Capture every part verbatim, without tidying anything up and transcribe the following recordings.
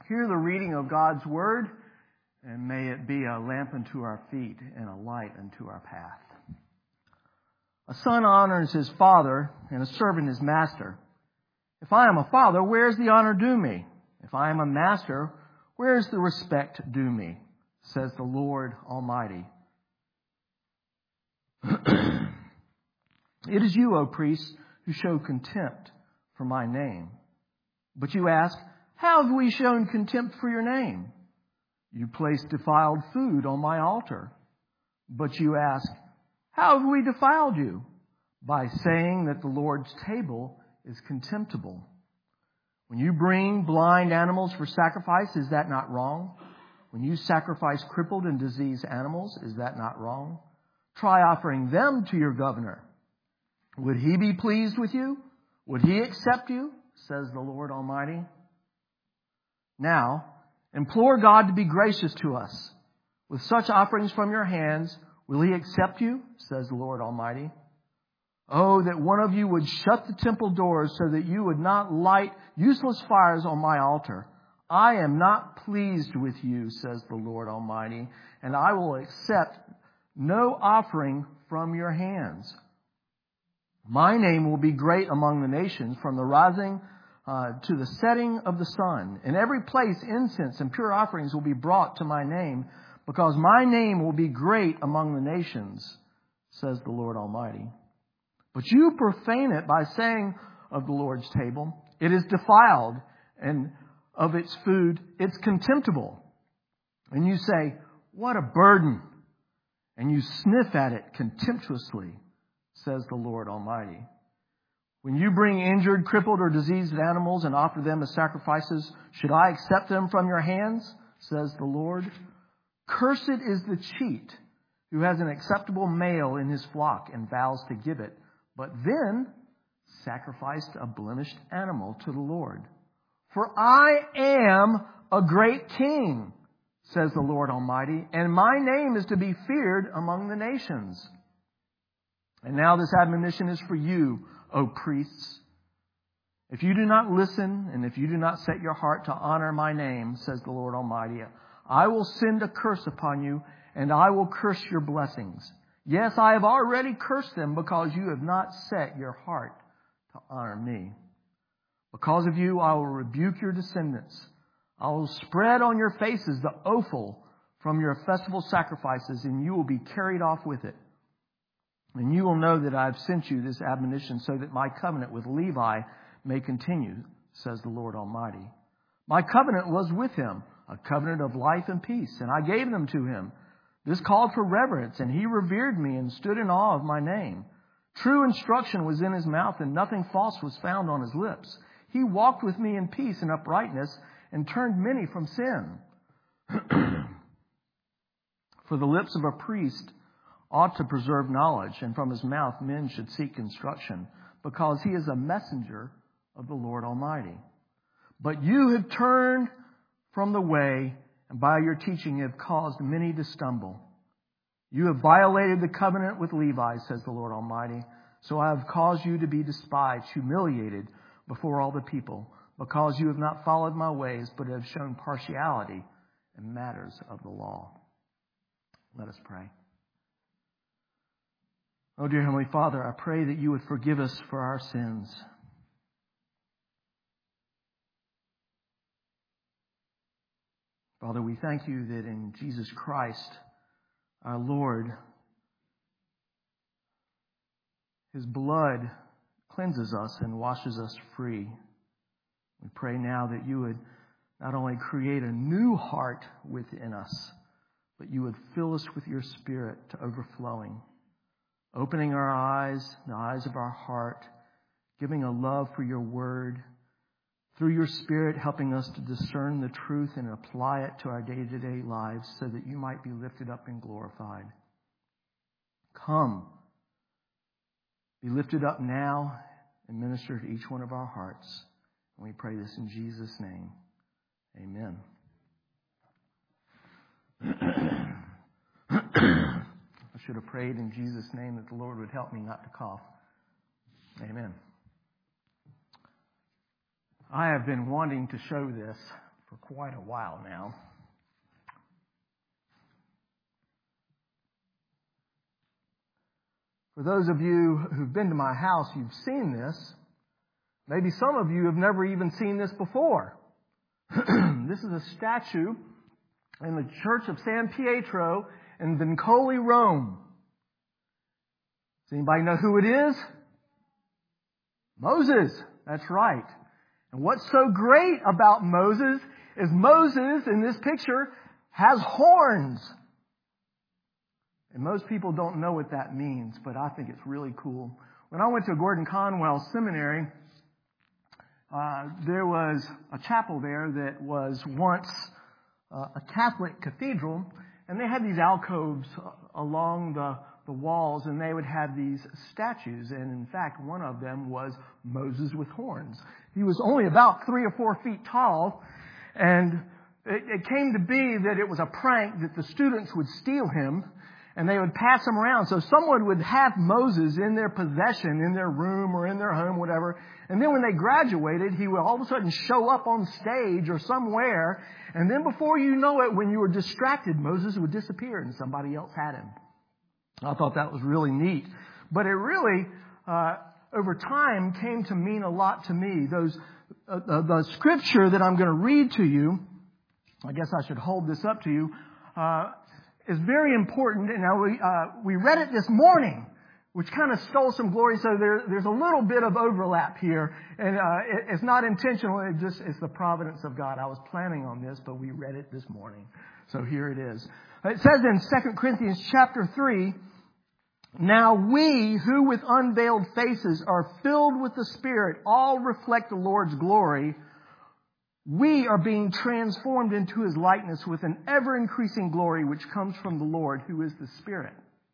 hear the reading of God's Word, and may it be a lamp unto our feet and a light unto our path. A son honors his father, and a servant his master. If I am a father, where is the honor due me? If I am a master, where is the respect due me? Says the Lord Almighty. It is you, O priests, who show contempt for my name. But you ask, how have we shown contempt for your name? You place defiled food on my altar. But you ask, how have we defiled you? By saying that the Lord's table is contemptible. When you bring blind animals for sacrifice, is that not wrong? When you sacrifice crippled and diseased animals, is that not wrong? Try offering them to your governor. Would he be pleased with you? Would he accept you? Says the Lord Almighty. Now, implore God to be gracious to us. With such offerings from your hands, will he accept you? Says the Lord Almighty. Oh, that one of you would shut the temple doors so that you would not light useless fires on my altar. I am not pleased with you, says the Lord Almighty, and I will accept no offering from your hands. My name will be great among the nations, from the rising uh, to the setting of the sun. In every place incense and pure offerings will be brought to my name, because my name will be great among the nations, says the Lord Almighty. But you profane it by saying of the Lord's table, it is defiled, and of its food, it's contemptible. And you say, what a burden! And you sniff at it contemptuously, says the Lord Almighty. When you bring injured, crippled, or diseased animals and offer them as sacrifices, should I accept them from your hands, says the Lord? Cursed is the cheat who has an acceptable male in his flock and vows to give it, but then sacrificed a blemished animal to the Lord. For I am a great king, says the Lord Almighty, and my name is to be feared among the nations. And now this admonition is for you, O priests. If you do not listen, and if you do not set your heart to honor my name, says the Lord Almighty, I will send a curse upon you, and I will curse your blessings. Yes, I have already cursed them because you have not set your heart to honor me. Because of you, I will rebuke your descendants. I will spread on your faces the offal from your festival sacrifices, and you will be carried off with it. And you will know that I have sent you this admonition so that my covenant with Levi may continue, says the Lord Almighty. My covenant was with him, a covenant of life and peace, and I gave them to him. This called for reverence, and he revered me and stood in awe of my name. True instruction was in his mouth, and nothing false was found on his lips. He walked with me in peace and uprightness, and turned many from sin. For the lips of a priest ought to preserve knowledge, and from his mouth men should seek instruction, because he is a messenger of the Lord Almighty. But you have turned from the way, and by your teaching have caused many to stumble. You have violated the covenant with Levi, says the Lord Almighty. So I have caused you to be despised, humiliated before all the people, because you have not followed my ways, but have shown partiality in matters of the law. Let us pray. Oh, dear Heavenly Father, I pray that you would forgive us for our sins. Father, we thank you that in Jesus Christ, our Lord, his blood cleanses us and washes us free. We pray now that you would not only create a new heart within us, but you would fill us with your Spirit to overflowing, opening our eyes, the eyes of our heart, giving a love for your word, through your Spirit helping us to discern the truth and apply it to our day-to-day lives so that you might be lifted up and glorified. Come, be lifted up now and minister to each one of our hearts. And we pray this in Jesus' name. Amen. I should have prayed in Jesus' name that the Lord would help me not to cough. Amen. I have been wanting to show this for quite a while now. For those of you who've been to my house, you've seen this. Maybe some of you have never even seen this before. This is a statue in the Church of San Pietro in Vincoli, Rome. Does anybody know who it is? Moses. That's right. And what's so great about Moses is Moses, in this picture, has horns. And most people don't know what that means, but I think it's really cool. When I went to Gordon Conwell Seminary, uh, there was a chapel there that was once uh, a Catholic cathedral, and they had these alcoves along the, the walls, and they would have these statues. And in fact, one of them was Moses with horns. He was only about three or four feet tall, and it, it came to be that it was a prank that the students would steal him, and they would pass him around. So someone would have Moses in their possession, in their room or in their home, whatever. And then when they graduated, he would all of a sudden show up on stage or somewhere. And then before you know it, when you were distracted, Moses would disappear and somebody else had him. I thought that was really neat. But it really, uh, over time, came to mean a lot to me. Those, uh, the, the scripture that I'm going to read to you, I guess I should hold this up to you, uh, is very important. And now we, uh, we read it this morning, which kind of stole some glory. So there, there's a little bit of overlap here. And, uh, it, it's not intentional. It just, it's the providence of God. I was planning on this, but we read it this morning. So here it is. It says in Second Corinthians chapter three, "Now we who with unveiled faces are filled with the Spirit all reflect the Lord's glory. We are being transformed into His likeness with an ever-increasing glory which comes from the Lord, who is the Spirit."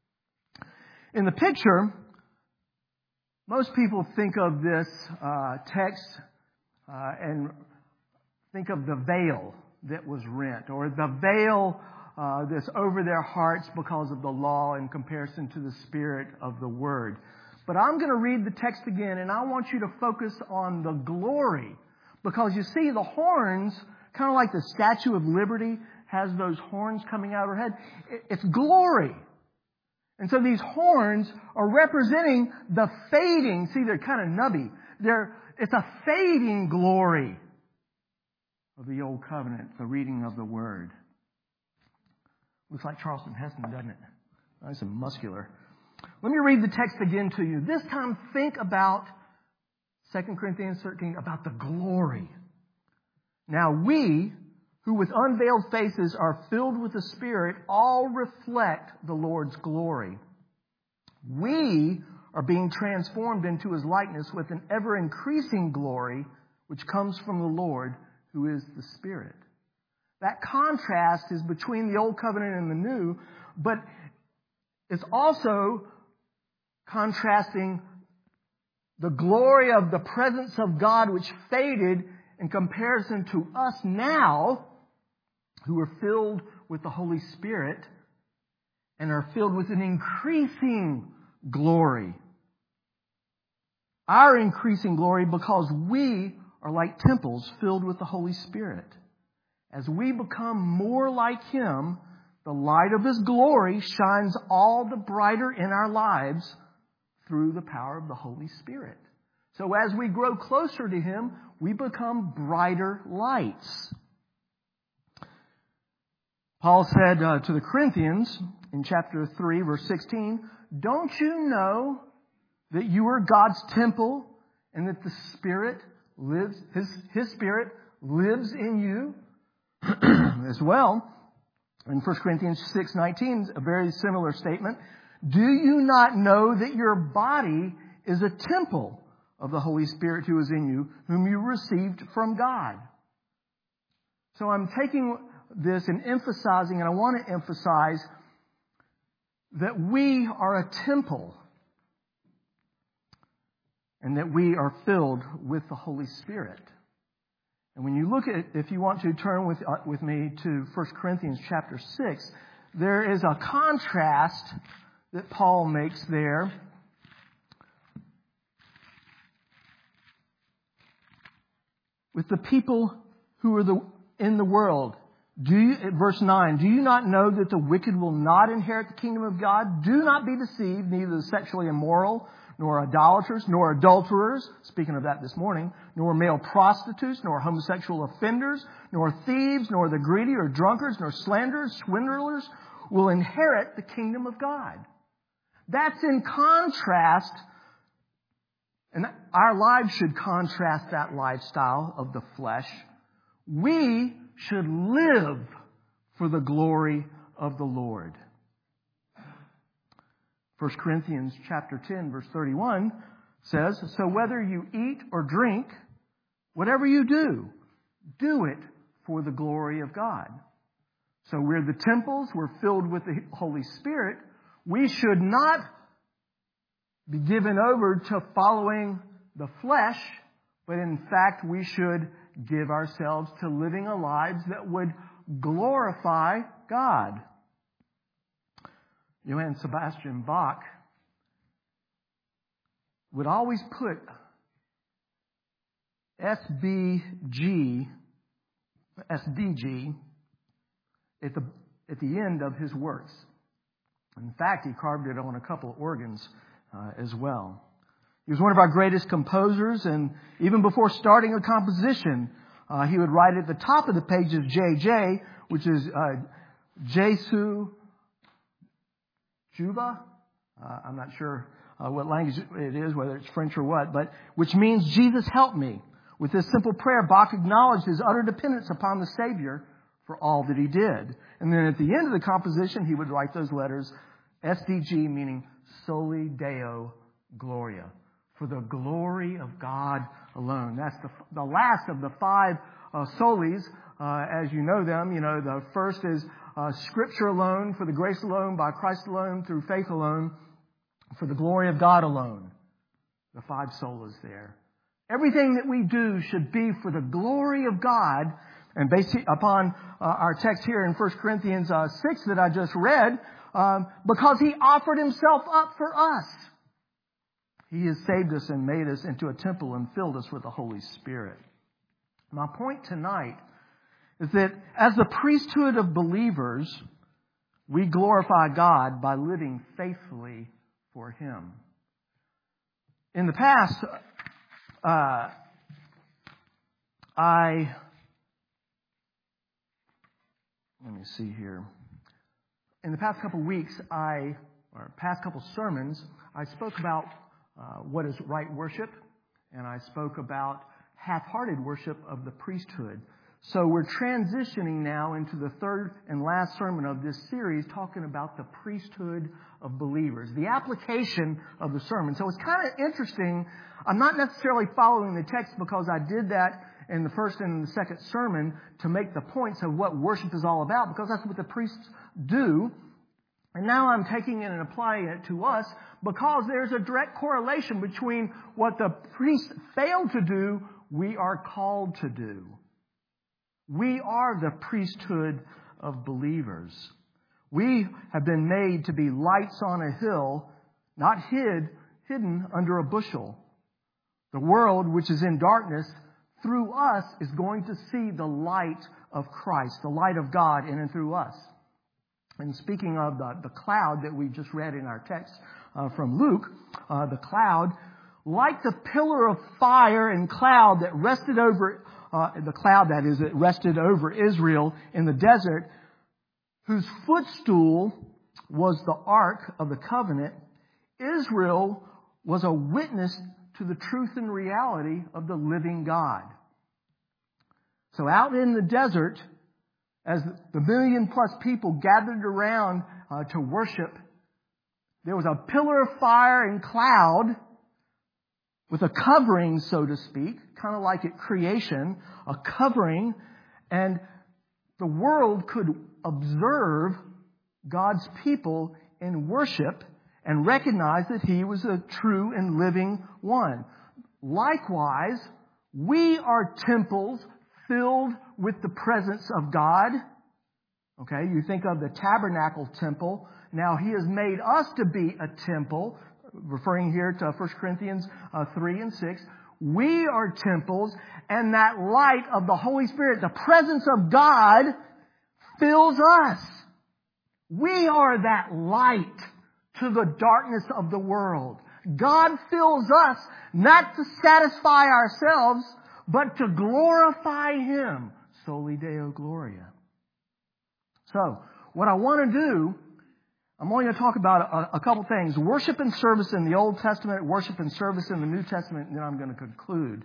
In the picture, most people think of this uh, text uh, and think of the veil that was rent, or the veil uh, that's over their hearts because of the law in comparison to the Spirit of the Word. But I'm going to read the text again, and I want you to focus on the glory. Because you see, the horns, kind of like the Statue of Liberty has those horns coming out of her head. It's glory. And so these horns are representing the fading. See, they're kind of nubby. They're, it's a fading glory of the Old Covenant, the reading of the Word. Looks like Charleston Heston, doesn't it? Nice and muscular. Let me read the text again to you. This time, think about Second Corinthians thirteen, about the glory. "Now we, who with unveiled faces are filled with the Spirit, all reflect the Lord's glory. We are being transformed into His likeness with an ever-increasing glory, which comes from the Lord, who is the Spirit." That contrast is between the Old Covenant and the New, but it's also contrasting the glory of the presence of God, which faded, in comparison to us now, who are filled with the Holy Spirit and are filled with an increasing glory. Our increasing glory because we are like temples filled with the Holy Spirit. As we become more like Him, the light of His glory shines all the brighter in our lives through the power of the Holy Spirit. So as we grow closer to Him, we become brighter lights. Paul said uh, to the Corinthians in chapter three, verse sixteen, "Don't you know that you are God's temple and that the Spirit lives, His, His Spirit lives in you?" As well, in First Corinthians six nineteen, a very similar statement. "Do you not know that your body is a temple of the Holy Spirit who is in you, whom you received from God?" So I'm taking this and emphasizing, and I want to emphasize that we are a temple and that we are filled with the Holy Spirit. And when you look at, if you want to turn with, uh, with me to First Corinthians chapter six, there is a contrast that Paul makes there. With the people who are the in the world. Do you, verse nine, do you not know that the wicked will not inherit the kingdom of God? Do not be deceived, neither the sexually immoral, nor idolaters, nor adulterers, speaking of that this morning, nor male prostitutes, nor homosexual offenders, nor thieves, nor the greedy or drunkards, nor slanderers, swindlers will inherit the kingdom of God. That's in contrast, and our lives should contrast that lifestyle of the flesh. We should live for the glory of the Lord. First Corinthians chapter ten, verse thirty-one says, so whether you eat or drink, whatever you do, do it for the glory of God. So we're the temples, we're filled with the Holy Spirit. We should not be given over to following the flesh, but in fact we should give ourselves to living a lives that would glorify God. Johann Sebastian Bach would always put S B G, S D G at the, at the end of his works. In fact, he carved it on a couple of organs uh, as well. He was one of our greatest composers, and even before starting a composition, uh, he would write at the top of the page of J J, which is uh, Jesu Juba. Uh, I'm not sure uh, what language it is, whether it's French or what, but which means Jesus help me. With this simple prayer, Bach acknowledged his utter dependence upon the Savior for all that he did. And then at the end of the composition, he would write those letters, S D G, meaning Soli Deo Gloria. For the glory of God alone. That's the, the last of the five uh, solis, uh, as you know them. You know, the first is uh, Scripture alone, for the grace alone, by Christ alone, through faith alone, for the glory of God alone. The five solas there. Everything that we do should be for the glory of God. And based upon uh, our text here in First Corinthians uh, six that I just read, um, because He offered Himself up for us. He has saved us and made us into a temple and filled us with the Holy Spirit. My point tonight is that as the priesthood of believers, we glorify God by living faithfully for Him. In the past, uh, I, let me see here. In the past couple of weeks, I, or past couple of sermons, I spoke about Uh, what is right worship, and I spoke about half-hearted worship of the priesthood. So we're transitioning now into the third and last sermon of this series, talking about the priesthood of believers, the application of the sermon. So it's kind of interesting. I'm not necessarily following the text because I did that in the first and the second sermon to make the points of what worship is all about, because that's what the priests do. And now I'm taking it and applying it to us because there's a direct correlation between what the priests failed to do, we are called to do. We are the priesthood of believers. We have been made to be lights on a hill, not hid, hidden under a bushel. The world, which is in darkness, through us is going to see the light of Christ, the light of God in and through us. And speaking of the, the cloud that we just read in our text uh, from Luke, uh, the cloud, like the pillar of fire and cloud that rested over, uh, the cloud that is, that rested over Israel in the desert, whose footstool was the Ark of the Covenant, Israel was a witness to the truth and reality of the living God. So out in the desert, as the million plus people gathered around uh, to worship, there was a pillar of fire and cloud with a covering, so to speak, kind of like at creation, a covering, and the world could observe God's people in worship and recognize that He was a true and living one. Likewise, we are temples filled with the presence of God. Okay, you think of the tabernacle temple. Now He has made us to be a temple, referring here to First Corinthians uh, three and six. We are temples, and that light of the Holy Spirit, the presence of God, fills us. We are that light to the darkness of the world. God fills us not to satisfy ourselves, but to glorify Him. Soli Deo Gloria. So, what I want to do, I'm only going to talk about a, a couple things. Worship and service in the Old Testament, worship and service in the New Testament, and then I'm going to conclude.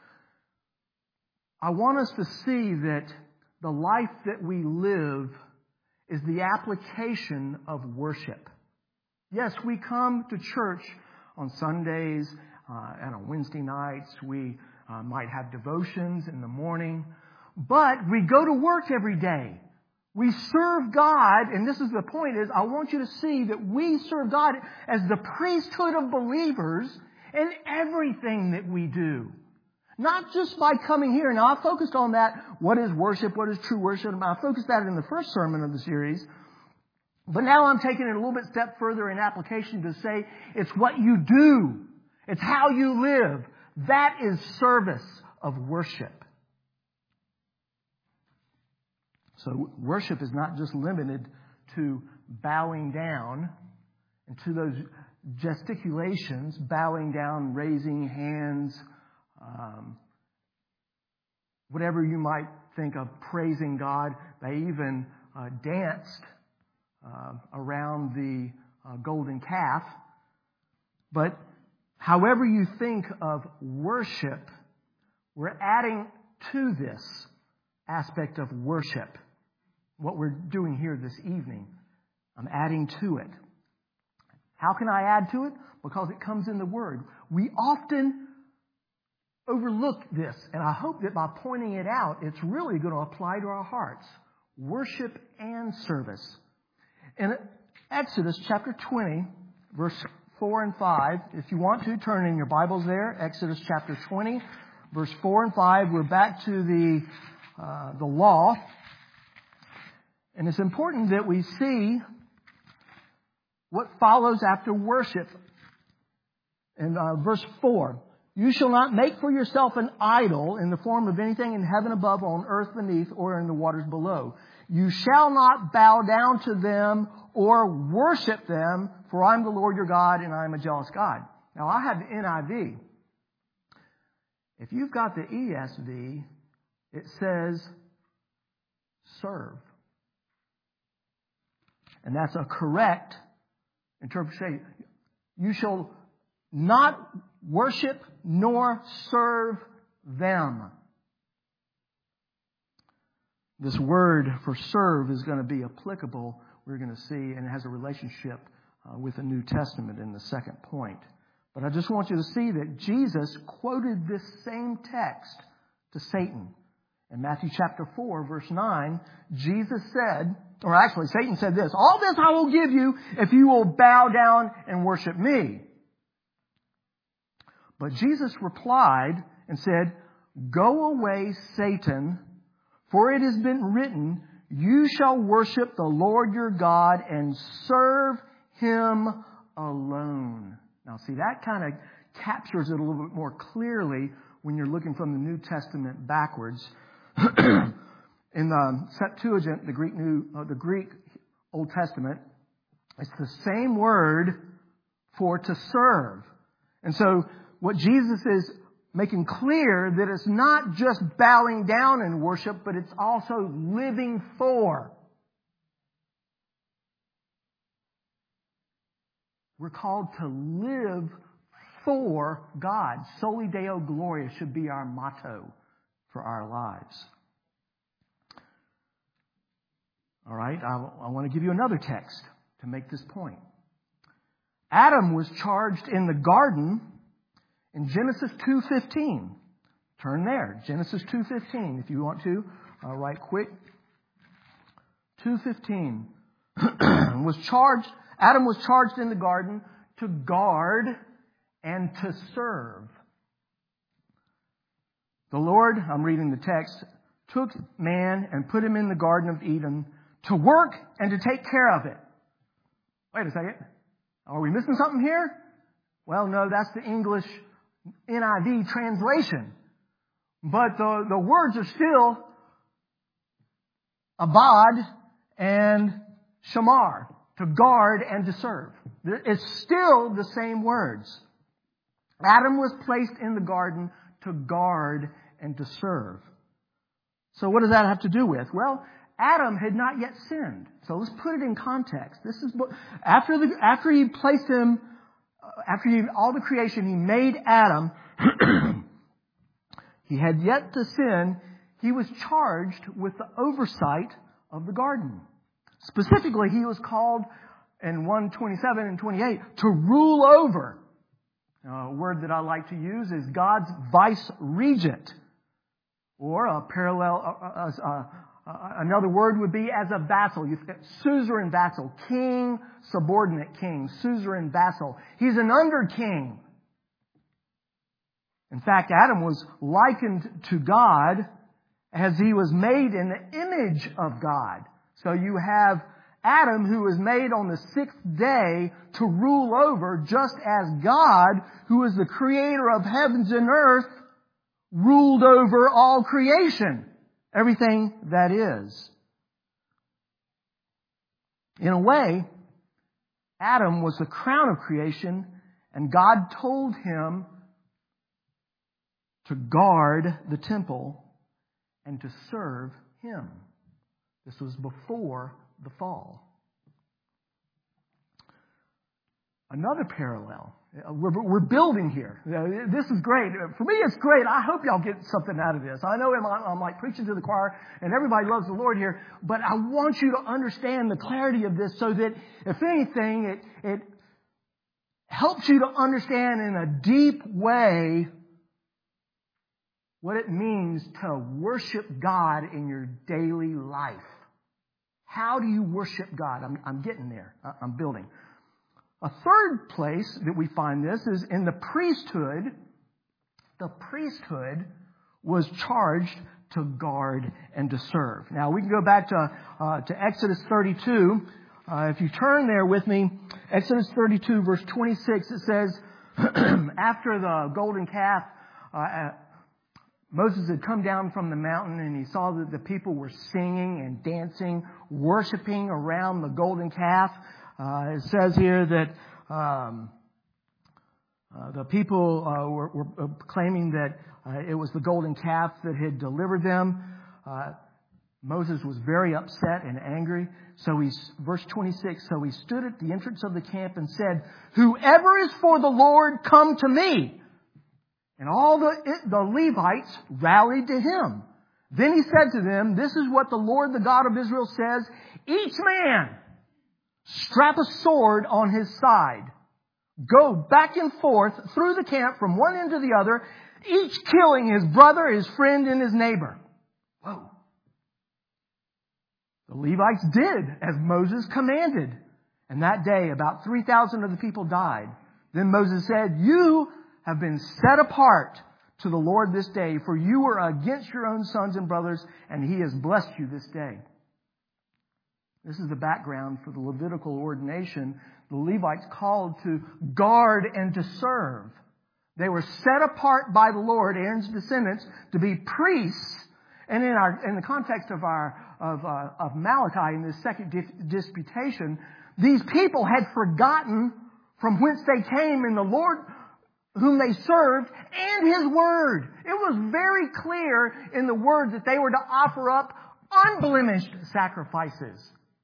I want us to see that the life that we live is the application of worship. Yes, we come to church on Sundays uh, and on Wednesday nights. We uh, might have devotions in the morning. But we go to work every day. We serve God, and this is the point, is I want you to see that we serve God as the priesthood of believers in everything that we do. Not just by coming here. Now, I focused on that. What is worship? What is true worship? I focused that in the first sermon of the series. But now I'm taking it a little bit step further in application to say it's what you do. It's how you live. That is service of worship. So worship is not just limited to bowing down and to those gesticulations, bowing down, raising hands, um, whatever you might think of praising God. They even uh, danced uh, around the uh, golden calf. But however you think of worship, we're adding to this aspect of worship. What we're doing here this evening, I'm adding to it. How can I add to it? Because it comes in the Word. We often overlook this, and I hope that by pointing it out, it's really going to apply to our hearts. Worship and service. In Exodus chapter twenty, verse four and five, if you want to, turn in your Bibles there. Exodus chapter twenty, verse four and five. We're back to the uh, the law. And it's important that we see what follows after worship. In uh, verse four, you shall not make for yourself an idol in the form of anything in heaven above, on earth beneath, or in the waters below. You shall not bow down to them or worship them, for I am the Lord your God, and I am a jealous God. Now, I have the N I V. If you've got the E S V, it says serve. And that's a correct interpretation. You shall not worship nor serve them. This word for serve is going to be applicable, we're going to see, and it has a relationship uh, with the New Testament in the second point. But I just want you to see that Jesus quoted this same text to Satan. In Matthew chapter four, verse nine, Jesus said, or actually Satan said this, all this I will give you if you will bow down and worship me. But Jesus replied and said, go away, Satan, for it has been written, you shall worship the Lord your God and serve Him alone. Now see, that kind of captures it a little bit more clearly when you're looking from the New Testament backwards. In the Septuagint, the Greek New, uh, the Greek Old Testament, it's the same word for to serve. And so what Jesus is making clear that it's not just bowing down in worship, but it's also living for. We're called to live for God. Soli Deo Gloria should be our motto for our lives. All right, I, I want to give you another text to make this point. Adam was charged in the garden in Genesis two fifteen. Turn there, Genesis two fifteen, if you want to, uh, right quick. two fifteen was charged. Adam was charged in the garden to guard and to serve. The Lord, I'm reading the text, took man and put him in the Garden of Eden to work and to take care of it. Wait a second. Are we missing something here? Well, no, that's the English N I V translation. But the, the words are still abad and shamar, to guard and to serve. It's still the same words. Adam was placed in the garden to guard and to serve. So what does that have to do with? Well, Adam had not yet sinned. So let's put it in context. This is after the after he placed him, after he, all the creation, he made Adam. He had yet to sin. He was charged with the oversight of the garden. Specifically, he was called in one twenty-seven and twenty-eight to rule over. Uh, a word that I like to use is God's vice regent, or a parallel. Uh, uh, uh, another word would be as a vassal. You've got suzerain vassal, king, subordinate king, suzerain vassal. He's an under king. In fact, Adam was likened to God as he was made in the image of God. So you have Adam, who was made on the sixth day to rule over, just as God, who is the creator of heavens and earth, ruled over all creation. Everything that is. In a way, Adam was the crown of creation, and God told him to guard the temple and to serve Him. This was before the fall. Another parallel. We're, we're building here. This is great. For me, it's great. I hope y'all get something out of this. I know I'm, I'm like preaching to the choir, and everybody loves the Lord here, but I want you to understand the clarity of this so that, if anything, it, it helps you to understand in a deep way what it means to worship God in your daily life. How do you worship God? I'm, I'm getting there. I'm building. A third place that we find this is in the priesthood. The priesthood was charged to guard and to serve. Now we can go back to uh, to Exodus thirty-two. Uh, if you turn there with me, Exodus thirty-two, verse twenty-six, it says, after the golden calf, uh, Moses had come down from the mountain and he saw that the people were singing and dancing, worshiping around the golden calf. Uh, it says here that um, uh, the people uh, were, were claiming that uh, it was the golden calf that had delivered them. Uh, Moses was very upset and angry. So he, verse twenty-six, so he stood at the entrance of the camp and said, "Whoever is for the Lord, come to me." And all the, the Levites rallied to him. Then he said to them, "This is what the Lord, the God of Israel, says. Each man strap a sword on his side. Go back and forth through the camp from one end to the other, each killing his brother, his friend, and his neighbor." Whoa. The Levites did as Moses commanded. And that day, about three thousand of the people died. Then Moses said, "You have been set apart to the Lord this day, for you were against your own sons and brothers, and He has blessed you this day." This is the background for the Levitical ordination. The Levites called to guard and to serve. They were set apart by the Lord, Aaron's descendants, to be priests. And in our in the context of our of uh, of Malachi in this second disputation, these people had forgotten from whence they came, and the Lord whom they served, and His word. It was very clear in the word that they were to offer up unblemished sacrifices.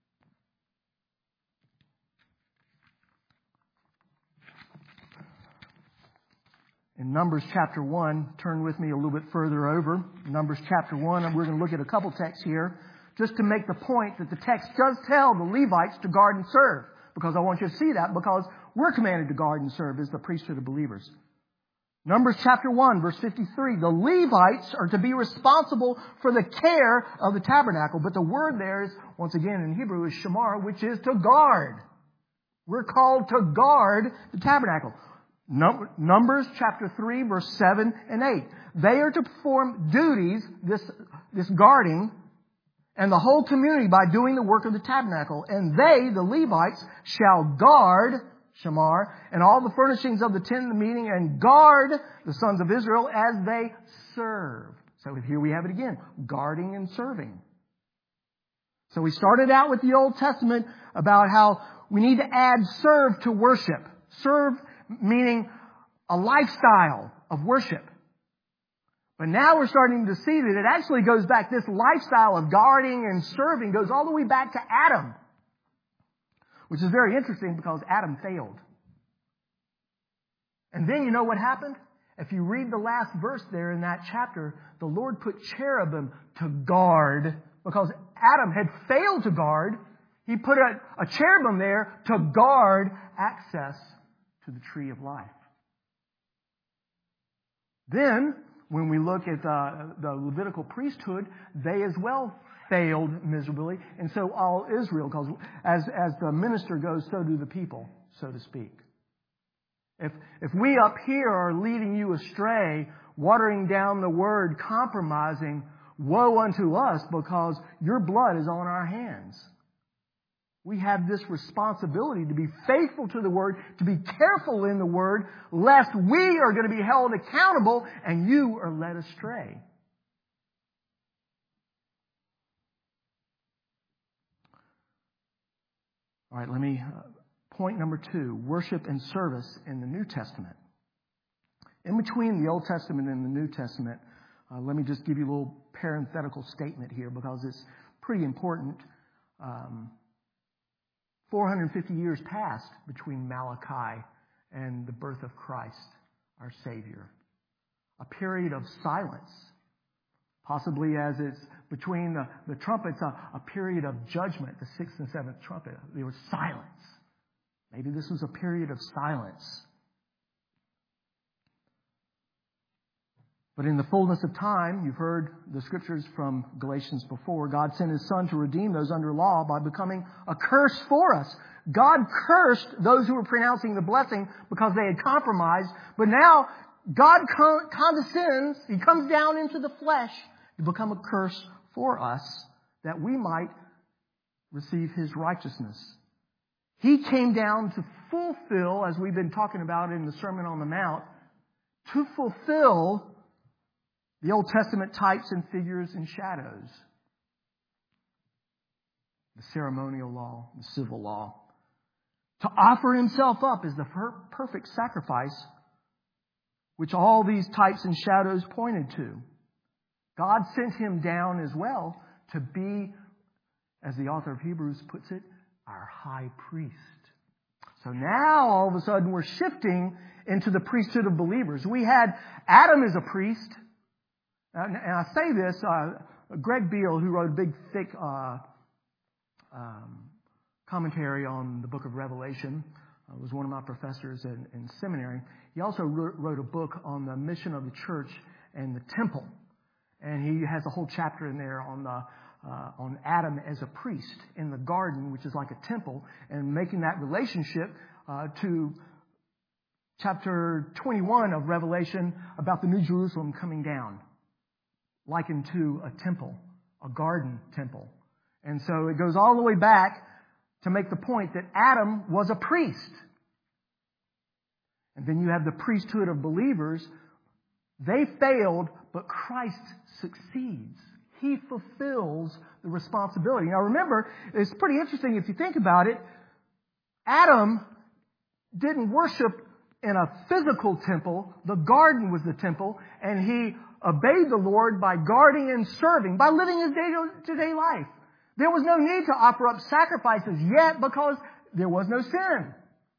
In Numbers chapter one, turn with me a little bit further over. Numbers chapter one, and we're going to look at a couple texts here just to make the point that the text does tell the Levites to guard and serve. Because I want you to see that, because we're commanded to guard and serve as the priesthood of believers. Numbers chapter one, verse fifty-three. The Levites are to be responsible for the care of the tabernacle. But the word there is, once again in Hebrew, is shamar, which is to guard. We're called to guard the tabernacle. Numbers chapter three, verse seven and eight. They are to perform duties, this, this guarding, and the whole community by doing the work of the tabernacle. And they, the Levites, shall guard, Shamar, and all the furnishings of the tent of the meeting, and guard the sons of Israel as they serve. So here we have it again, guarding and serving. So we started out with the Old Testament about how we need to add serve to worship. Serve meaning a lifestyle of worship. But now we're starting to see that it actually goes back, this lifestyle of guarding and serving goes all the way back to Adam. Which is very interesting because Adam failed. And then you know what happened? If you read the last verse there in that chapter, the Lord put cherubim to guard because Adam had failed to guard. He put a, a cherubim there to guard access to the tree of life. Then, when we look at the, the Levitical priesthood, they as well failed miserably. And so all Israel, because as, as the minister goes, so do the people, so to speak. If, if we up here are leading you astray, watering down the word, compromising, woe unto us because your blood is on our hands. We have this responsibility to be faithful to the Word, to be careful in the Word, lest we are going to be held accountable and you are led astray. All right, let me, uh, point number two, worship and service in the New Testament. In between the Old Testament and the New Testament, uh, let me just give you a little parenthetical statement here because it's pretty important. Um, four hundred fifty years passed between Malachi and the birth of Christ, our Savior. A period of silence. Possibly as it's between the, the trumpets, a, a period of judgment, the sixth and seventh trumpet. There was silence. Maybe this was a period of silence. But in the fullness of time, you've heard the scriptures from Galatians before, God sent His Son to redeem those under law by becoming a curse for us. God cursed those who were pronouncing the blessing because they had compromised. But now God condescends, He comes down into the flesh to become a curse for us that we might receive His righteousness. He came down to fulfill, as we've been talking about in the Sermon on the Mount, to fulfill the Old Testament types and figures and shadows. The ceremonial law, the civil law. To offer Himself up as the perfect sacrifice, which all these types and shadows pointed to. God sent Him down as well to be, as the author of Hebrews puts it, our high priest. So now all of a sudden we're shifting into the priesthood of believers. We had Adam as a priest. And I say this, uh, Greg Beale, who wrote a big, thick uh, um, commentary on the book of Revelation, uh, was one of my professors in, in seminary. He also wrote, wrote a book on the mission of the church and the temple. And he has a whole chapter in there on the uh, on Adam as a priest in the garden, which is like a temple, and making that relationship uh, to chapter twenty-one of Revelation about the New Jerusalem coming down. Likened to a temple, a garden temple. And so it goes all the way back to make the point that Adam was a priest. And then you have the priesthood of believers. They failed, but Christ succeeds. He fulfills the responsibility. Now remember, it's pretty interesting if you think about it. Adam didn't worship in a physical temple. The garden was the temple, and he obeyed the Lord by guarding and serving, by living his day-to-day life. There was no need to offer up sacrifices yet because there was no sin.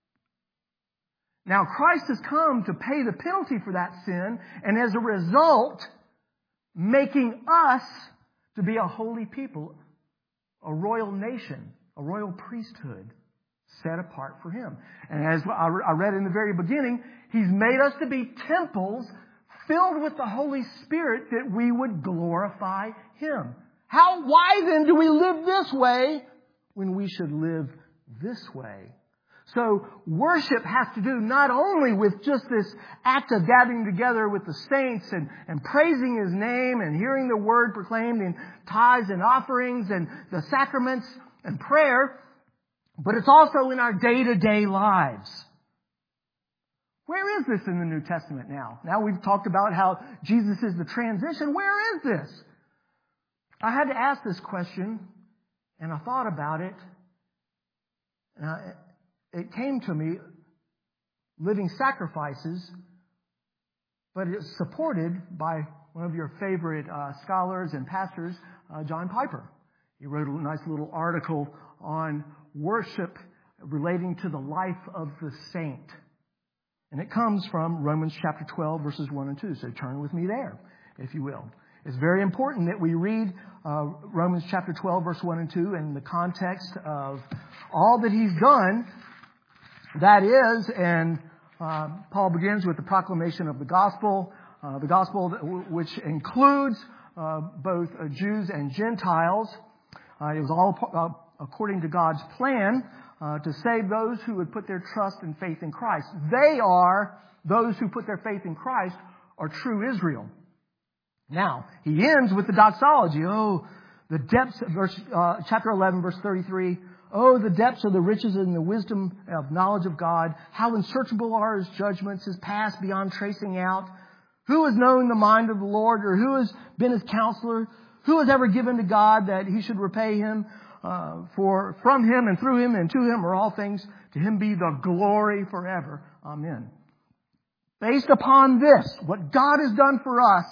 Now Christ has come to pay the penalty for that sin, and as a result, making us to be a holy people, a royal nation, a royal priesthood set apart for Him. And as I read in the very beginning, He's made us to be temples filled with the Holy Spirit that we would glorify Him. How, why then do we live this way when we should live this way? So worship has to do not only with just this act of gathering together with the saints and, and praising His name and hearing the word proclaimed in tithes and offerings and the sacraments and prayer, but it's also in our day-to-day lives. Where is this in the New Testament now? Now we've talked about how Jesus is the transition. Where is this? I had to ask this question, and I thought about it, and I, it came to me, living sacrifices, but it's supported by one of your favorite uh, scholars and pastors, uh, John Piper. He wrote a nice little article on worship relating to the life of the saint. And it comes from Romans chapter twelve, verses one and two. So turn with me there, if you will. It's very important that we read uh, Romans chapter twelve, verse one and two in the context of all that he's done. That is, and uh, Paul begins with the proclamation of the gospel, uh, the gospel which includes uh, both uh, Jews and Gentiles. Uh, it was all uh, according to God's plan uh, to save those who would put their trust and faith in Christ. They are, those who put their faith in Christ are true Israel. Now, he ends with the doxology. Oh, the depths, verse, uh, chapter eleven, verse thirty-three. Oh, the depths of the riches and the wisdom of knowledge of God. How unsearchable are His judgments, His past beyond tracing out. Who has known the mind of the Lord, or who has been His counselor? Who has ever given to God that He should repay Him? Uh, for from Him and through Him and to Him are all things. To Him be the glory forever. Amen. Based upon this, what God has done for us,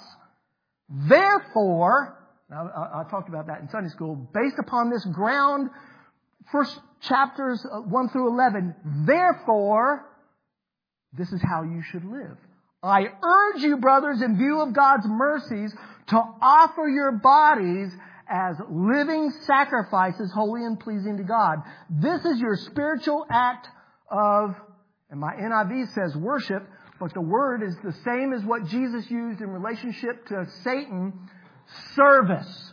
therefore, now I, I talked about that in Sunday school, based upon this ground, first chapters one through eleven, therefore, this is how you should live. I urge you, brothers, in view of God's mercies, to offer your bodies as living sacrifices, holy and pleasing to God. This is your spiritual act of, and my N I V says worship, but the word is the same as what Jesus used in relationship to Satan, service.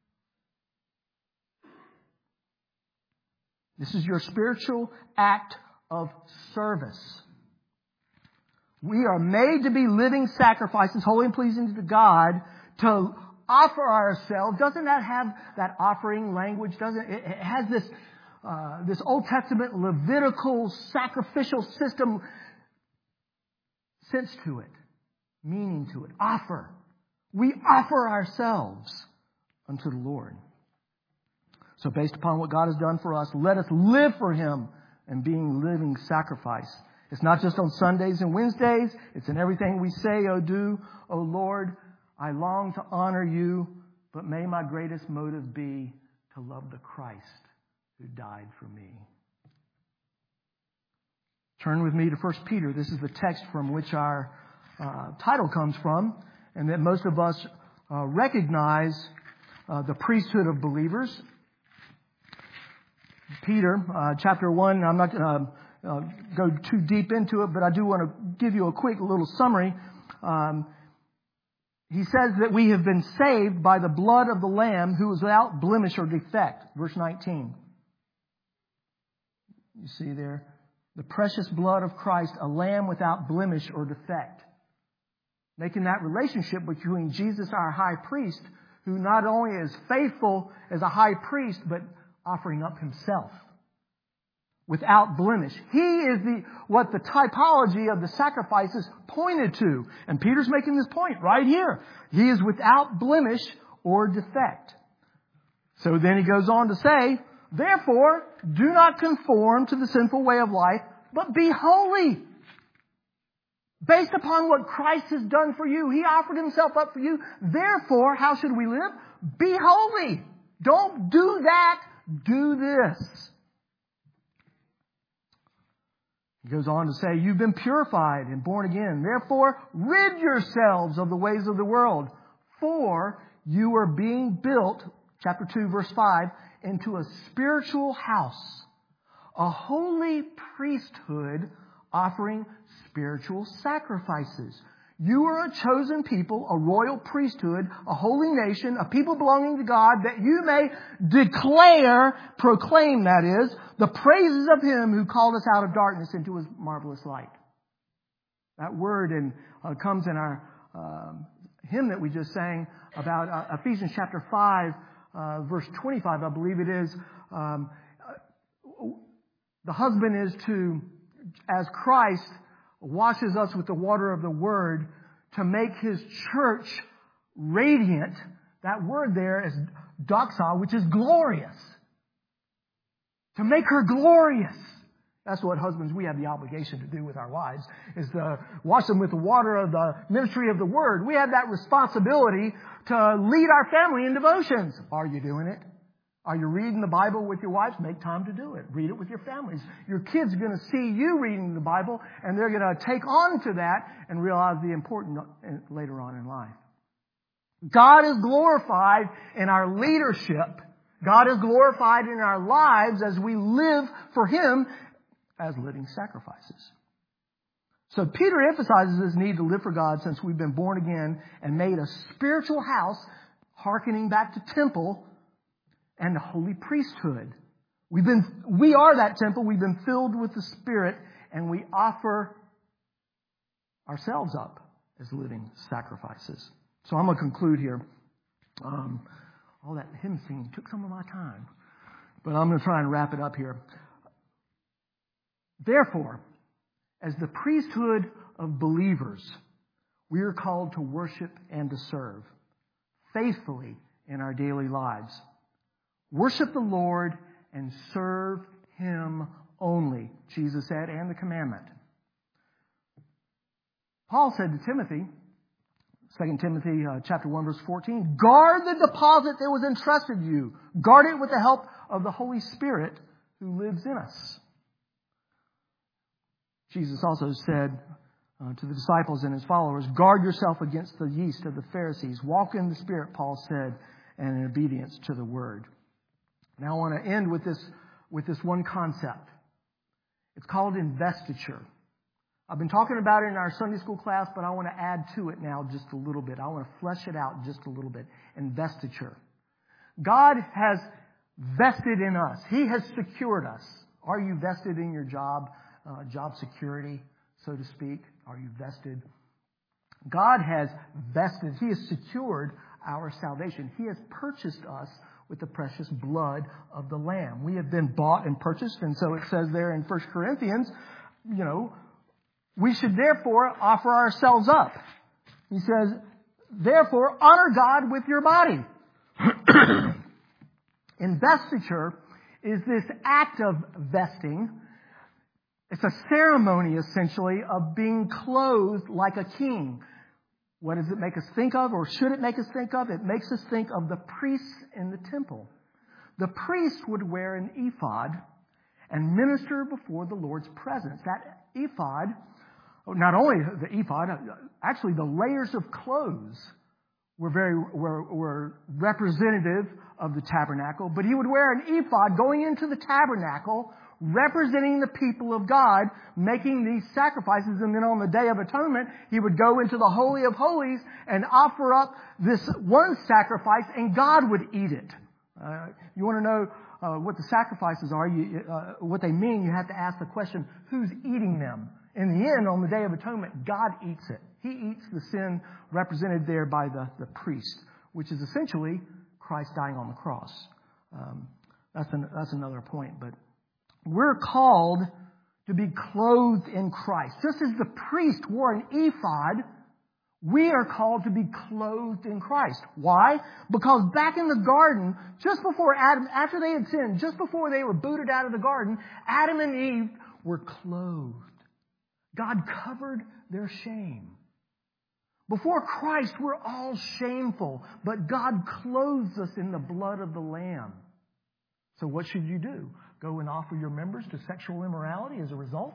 This is your spiritual act of service. We are made to be living sacrifices, holy and pleasing to God, to offer ourselves. Doesn't that have that offering language? Doesn't it, it has this uh, this Old Testament Levitical sacrificial system sense to it, meaning to it. Offer. We offer ourselves unto the Lord. So based upon what God has done for us, let us live for Him and being living sacrifice. It's not just on Sundays and Wednesdays. It's in everything we say or do. O Lord, I long to honor You, but may my greatest motive be to love the Christ who died for me. Turn with me to First Peter. This is the text from which our uh, title comes from, and that most of us uh, recognize uh, the priesthood of believers. Peter, uh, chapter one, I'm not going to uh, go too deep into it, but I do want to give you a quick little summary. Um, he says that we have been saved by the blood of the Lamb who was without blemish or defect. Verse nineteen. You see there? The precious blood of Christ, a lamb without blemish or defect. Making that relationship between Jesus, our high priest, who not only is faithful as a high priest, but offering up Himself without blemish. He is the what the typology of the sacrifices pointed to. And Peter's making this point right here. He is without blemish or defect. So then he goes on to say, therefore, do not conform to the sinful way of life, but be holy. Based upon what Christ has done for you, He offered Himself up for you. Therefore, how should we live? Be holy. Don't do that. Do this. He goes on to say, you've been purified and born again. Therefore, rid yourselves of the ways of the world. For you are being built, chapter two, verse five, into a spiritual house, a holy priesthood offering spiritual sacrifices. You are a chosen people, a royal priesthood, a holy nation, a people belonging to God, that you may declare, proclaim that is, the praises of Him who called us out of darkness into His marvelous light. That word in, uh, comes in our um, hymn that we just sang about uh, Ephesians chapter five, uh, verse twenty-five, I believe it is. Um, the husband is to, as Christ washes us with the water of the Word to make His church radiant. That word there is doxa, which is glorious. To make her glorious. That's what husbands, we have the obligation to do with our wives, is to wash them with the water of the ministry of the Word. We have that responsibility to lead our family in devotions. Are you doing it? Are you reading the Bible with your wives? Make time to do it. Read it with your families. Your kids are going to see you reading the Bible, and they're going to take on to that and realize the importance later on in life. God is glorified in our leadership. God is glorified in our lives as we live for Him as living sacrifices. So Peter emphasizes this need to live for God since we've been born again and made a spiritual house, hearkening back to temple and the holy priesthood. We've been, we are that temple. We've been filled with the Spirit, and we offer ourselves up as living sacrifices. So I'm going to conclude here. Um, all that hymn singing took some of my time, but I'm going to try and wrap it up here. Therefore, as the priesthood of believers, we are called to worship and to serve faithfully in our daily lives. Worship the Lord and serve Him only, Jesus said, and the commandment. Paul said to Timothy, Second Timothy uh, chapter one, verse fourteen, guard the deposit that was entrusted to you. Guard it with the help of the Holy Spirit who lives in us. Jesus also said uh, to the disciples and His followers, guard yourself against the yeast of the Pharisees. Walk in the Spirit, Paul said, and in obedience to the Word. Now I want to end with this, with this one concept. It's called investiture. I've been talking about it in our Sunday school class, but I want to add to it now just a little bit. I want to flesh it out just a little bit. Investiture. God has vested in us. He has secured us. Are you vested in your job, uh, job security, so to speak? Are you vested? God has vested. He has secured our salvation. He has purchased us with the precious blood of the Lamb. We have been bought and purchased, and so it says there in First Corinthians, you know, we should therefore offer ourselves up. He says, therefore, honor God with your body. Investiture is this act of vesting. It's a ceremony, essentially, of being clothed like a king. What does it make us think of, or should it make us think of? It makes us think of the priests in the temple. The priest would wear an ephod and minister before the Lord's presence. That ephod, not only the ephod, actually the layers of clothes were very were, were representative of the tabernacle. But he would wear an ephod going into the tabernacle, representing the people of God, making these sacrifices. And then on the Day of Atonement, he would go into the Holy of Holies and offer up this one sacrifice, and God would eat it. Uh, you want to know uh, what the sacrifices are, you, uh, what they mean, you have to ask the question, who's eating them? In the end, on the Day of Atonement, God eats it. He eats the sin represented there by the, the priest, which is essentially Christ dying on the cross. Um, that's, an, that's another point, but we're called to be clothed in Christ. Just as the priest wore an ephod, we are called to be clothed in Christ. Why? Because back in the garden, just before Adam, after they had sinned, just before they were booted out of the garden, Adam and Eve were clothed. God covered their shame. Before Christ, we're all shameful, but God clothes us in the blood of the Lamb. So what should you do? Go and offer your members to sexual immorality as a result?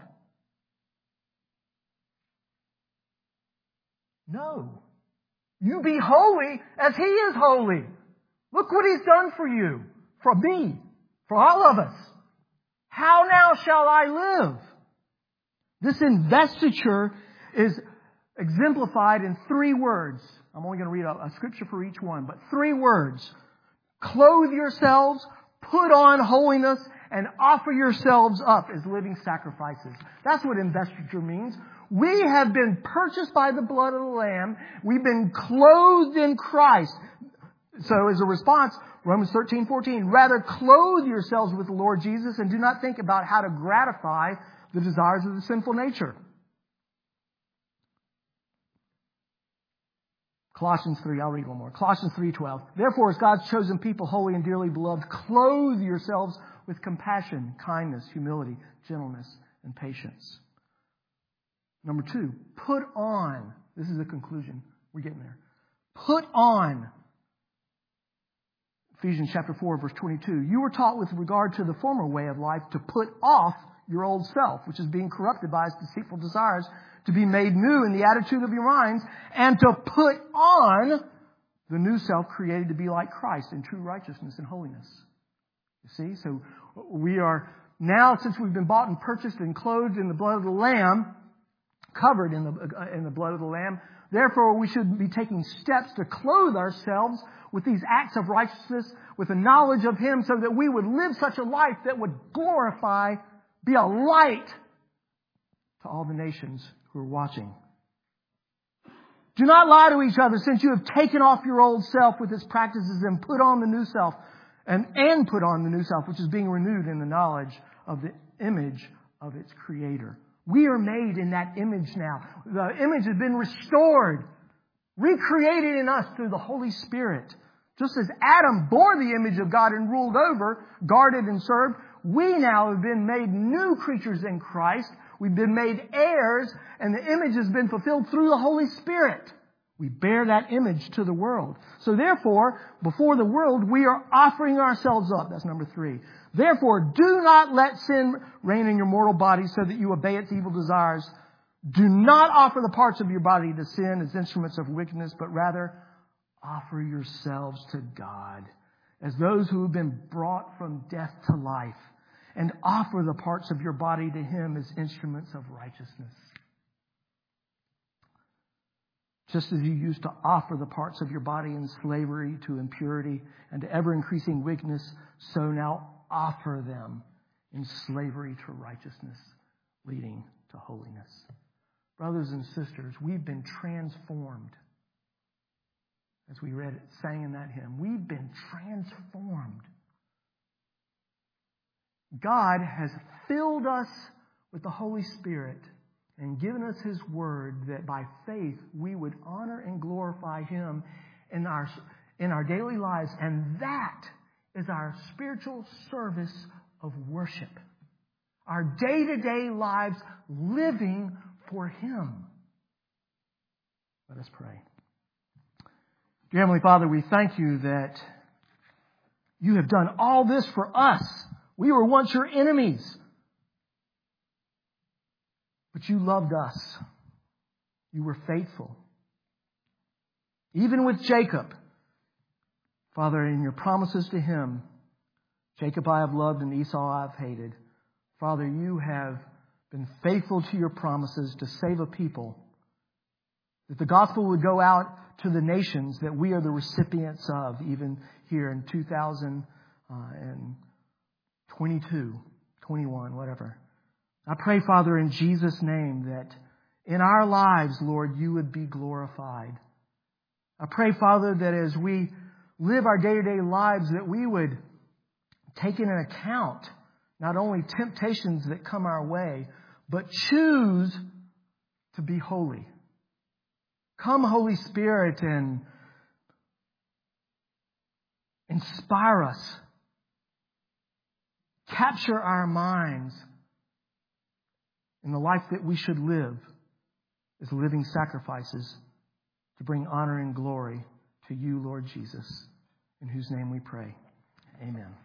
No. You be holy as He is holy. Look what He's done for you, for me, for all of us. How now shall I live? This investiture is exemplified in three words. I'm only going to read a, a scripture for each one, but three words. Clothe yourselves, put on holiness, and offer yourselves up as living sacrifices. That's what investiture means. We have been purchased by the blood of the Lamb. We've been clothed in Christ. So as a response, Romans thirteen fourteen, rather clothe yourselves with the Lord Jesus and do not think about how to gratify the desires of the sinful nature. Colossians three, I'll read one more. Colossians three twelve. Therefore, as God's chosen people, holy and dearly beloved, clothe yourselves with compassion, kindness, humility, gentleness, and patience. Number two, put on. This is the conclusion. We're getting there. Put on. Ephesians chapter four, verse twenty-two. You were taught with regard to the former way of life to put off your old self, which is being corrupted by its deceitful desires, to be made new in the attitude of your minds, and to put on the new self created to be like Christ in true righteousness and holiness. You see? So we are now, since we've been bought and purchased and clothed in the blood of the Lamb, covered in the, in the blood of the Lamb, therefore we should be taking steps to clothe ourselves with these acts of righteousness, with a knowledge of Him, so that we would live such a life that would glorify, be a light to all the nations who are watching. Do not lie to each other, since you have taken off your old self with its practices and put on the new self, and, and put on the new self, which is being renewed in the knowledge of the image of its Creator. We are made in that image now. The image has been restored, recreated in us through the Holy Spirit. Just as Adam bore the image of God and ruled over, guarded and served, we now have been made new creatures in Christ. We've been made heirs, and the image has been fulfilled through the Holy Spirit. We bear that image to the world. So therefore, before the world, we are offering ourselves up. That's number three. Therefore, do not let sin reign in your mortal body so that you obey its evil desires. Do not offer the parts of your body to sin as instruments of wickedness, but rather offer yourselves to God as those who have been brought from death to life, and offer the parts of your body to Him as instruments of righteousness. Just as you used to offer the parts of your body in slavery to impurity and to ever-increasing wickedness, so now offer them in slavery to righteousness, leading to holiness. Brothers and sisters, we've been transformed. As we read it, sang in that hymn, we've been transformed. God has filled us with the Holy Spirit and given us His Word, that by faith we would honor and glorify Him in our, in our daily lives. And that is our spiritual service of worship. Our day-to-day lives living for Him. Let us pray. Dear Heavenly Father, we thank You that You have done all this for us. We were once Your enemies, but You loved us. You were faithful. Even with Jacob, Father, in Your promises to him, Jacob I have loved and Esau I have hated. Father, You have been faithful to Your promises to save a people, that the gospel would go out to the nations that we are the recipients of, even here in two thousand twenty-two, twenty-one, whatever. I pray, Father, in Jesus' name, that in our lives, Lord, You would be glorified. I pray, Father, that as we live our day-to-day lives, that we would take into account not only temptations that come our way, but choose to be holy. Come, Holy Spirit, and inspire us. Capture our minds in the life that we should live as living sacrifices to bring honor and glory to You, Lord Jesus, in whose name we pray. Amen.